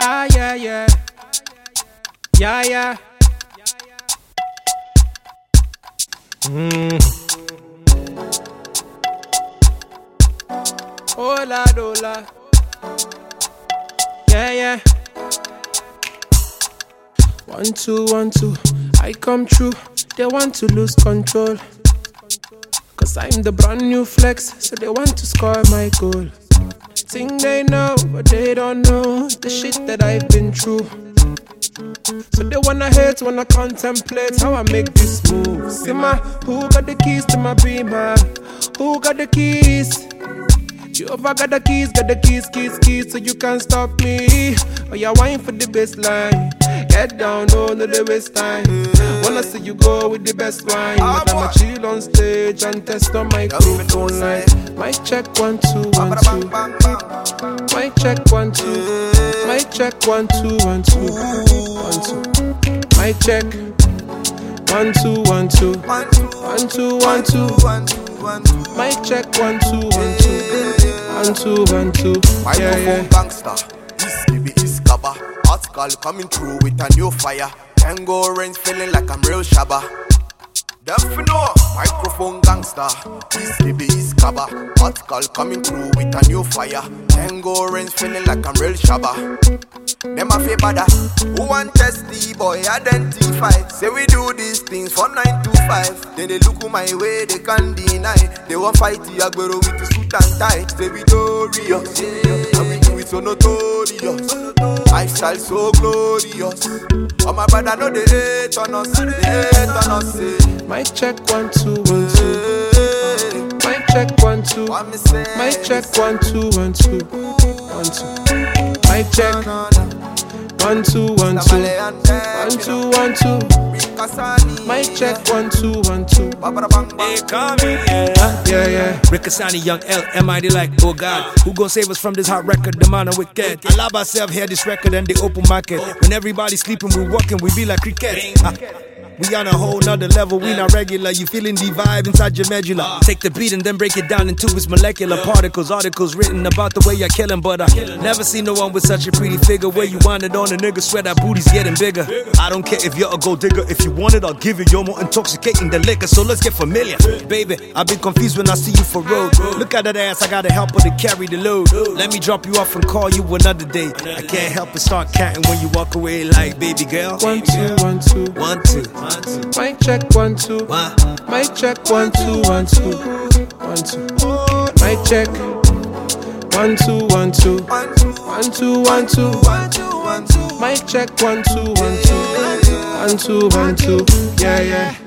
Ah, yeah, yeah. Yeah, yeah. Hola, hola. Yeah, yeah. 1, 2, 1, 2. I come true. They want to lose control. Cause I'm the brand new flex, so they want to score my goal. Think they know, but they don't know the shit that I've been through. So they wanna hate, wanna contemplate how I make this move. Simmer, who got the keys to my beamer? Who got the keys? You over got the keys, keys, so you can't stop me. Oh, you're wine for the baseline. Get down, no the waste time. Wanna see you go with the best wine. But I'ma chill on stage and test on my microphone line. Mic check 1, 2, 1, 2. Mic check 1, 2. Mic check 1, 2, 1, 2. 1, 2. Mic check 1, 2, 1, 2. 1, 2, 1, 2. Mic check 1, 2, 1, 2. 1, 2, 1, 2. Yeah, yeah. Gangster, this baby is Kaba. Article coming through with a new fire. Tango rains feeling like I'm real Shabba. Don't know, microphone gangster. This baby is Kaba. Article coming through with a new fire. Tango rains feeling like I'm real Shabba. Them a feel bada. Who want test the boy identify? Say we do these things from 9 to 5. Then they look my way, they can't deny. They won't fight the Agbero with the suit and tie. Say we glorious, and we do it so notorious. Lifestyle so glorious. Oh my brother know they hate on us, they hate on us. Mic check 1, 2, 1, 2. Mic check 1, 2. Mic check 1, 2, 1, 2. 1, 2. Mic check 1, 2, 1, 2. 1, 2, 1, 2. Mic check 1, 2, 1, 2. They call me, yeah. Yeah, yeah. Rickasani, Young L, M.I.D. like, oh God, who gon' save us from this hot record? The man of wicked. I love ourselves, hear this record and the open market. When everybody's sleeping, we walking, we be like cricket. We on a whole nother level, we not regular. You feeling the vibe inside your medulla. Take the beat and then break it down into its molecular particles. Articles written about the way you're killing, but I never seen no one with such a pretty figure. Where you want it on a nigga, swear that booty's getting bigger. I don't care if you're a gold digger. If you want it, I'll give it. You're more intoxicating than liquor, so let's get familiar. Baby, I've been confused when I see you for road. Look at that ass, I gotta help her to carry the load. Let me drop you off and call you another day. I can't help but start counting when you walk away like, baby girl. 1, 2, 1, 2. 1, 2. Mic check 1, 2. Mic check 1, 2, 1, 2. 1, 2. Mic check 1, 2, 1, 2. 1, 2, 1, 2. Mic check 1, 2, 1, 2. 1, 2, 1, 2. Yeah, yeah.